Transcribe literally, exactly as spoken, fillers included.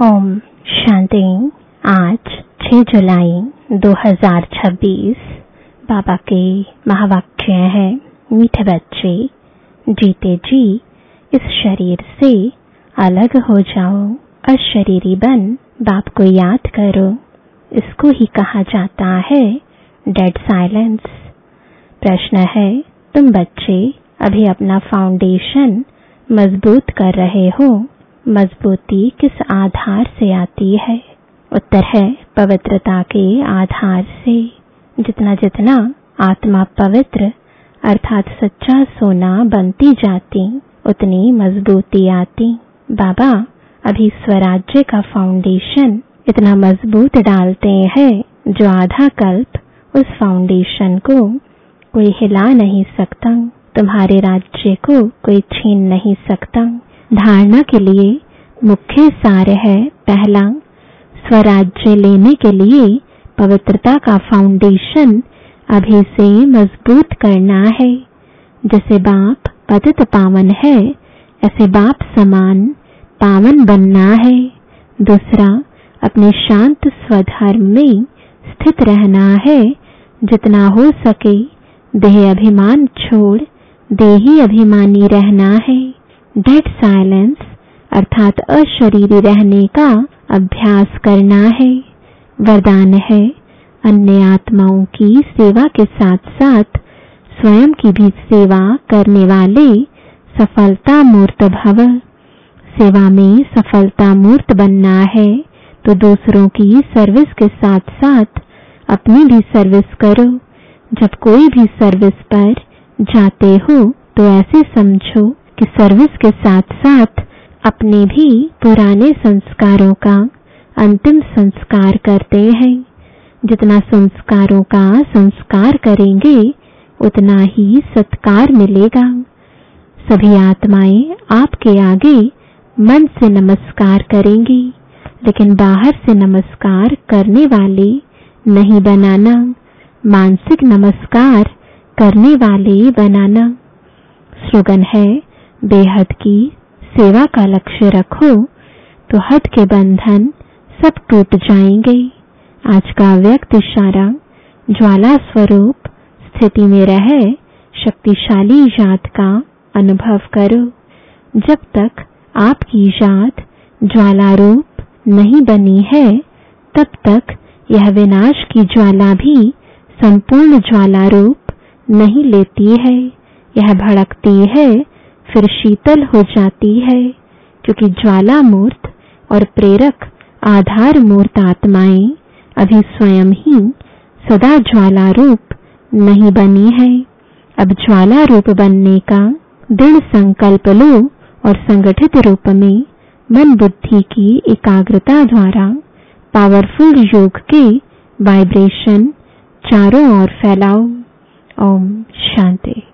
ओम शांति। आज छह जुलाई दो हज़ार छब्बीस। बाबा के महावाक्य है, मीठे बच्चे, जीते जी इस शरीर से अलग हो जाओ, अशरीरी बन बाप को याद करो। इसको ही कहा जाता है डेड साइलेंस। प्रश्न है, तुम बच्चे अभी अपना फाउंडेशन मजबूत कर रहे हो, मजबूती किस आधार से आती है? उत्तर है पवित्रता के आधार से। जितना जितना आत्मा पवित्र अर्थात सच्चा सोना बनती जाती, उतनी मजबूती आती। बाबा अभी स्वराज्य का फाउंडेशन इतना मजबूत डालते हैं जो आधा कल्प उस फाउंडेशन को कोई हिला नहीं सकता, तुम्हारे राज्य को कोई छीन नहीं सकता। धारणा के लिए मुख्य सार है, पहला, स्वराज्य लेने के लिए पवित्रता का फाउंडेशन अभी से मजबूत करना है। जैसे बाप पतित पावन है, ऐसे बाप समान पावन बनना है। दूसरा, अपने शांत स्वधर्म में स्थित रहना है। जितना हो सके देह अभिमान छोड़ देही अभिमानी रहना है। डेड साइलेंस अर्थात अशरीरी रहने का अभ्यास करना है। वरदान है, अन्य आत्माओं की सेवा के साथ साथ स्वयं की भी सेवा करने वाले सफलता मूर्त भव। सेवा में सफलता मूर्त बनना है तो दूसरों की सर्विस के साथ साथ अपनी भी सर्विस करो। जब कोई भी सर्विस पर जाते हो तो ऐसे समझो कि सर्विस के साथ साथ अपने भी पुराने संस्कारों का अंतिम संस्कार करते हैं। जितना संस्कारों का संस्कार करेंगे उतना ही सत्कार मिलेगा। सभी आत्माएं आपके आगे मन से नमस्कार करेंगी, लेकिन बाहर से नमस्कार करने वाले नहीं बनाना, मानसिक नमस्कार करने वाले बनाना। स्लोगन है, बेहद की सेवा का लक्ष्य रखो तो हद के बंधन सब टूट जाएंगे। आज का व्यक्त इशारा, ज्वाला स्वरूप स्थिति में रहे शक्तिशाली याद का अनुभव करो। जब तक आपकी याद ज्वाला रूप नहीं बनी है, तब तक यह विनाश की ज्वाला भी संपूर्ण ज्वाला रूप नहीं लेती है। यह भड़कती है फिर शीतल हो जाती है, क्योंकि ज्वाला मूर्त और प्रेरक आधार मूर्त आत्माएं अभी स्वयं ही सदा ज्वाला रूप नहीं बनी है। अब ज्वाला रूप बनने का दृढ़ संकल्प लो और संगठित रूप में मन बुद्धि की एकाग्रता द्वारा पावरफुल योग के वाइब्रेशन चारों ओर फैलाओ। ओम शांति।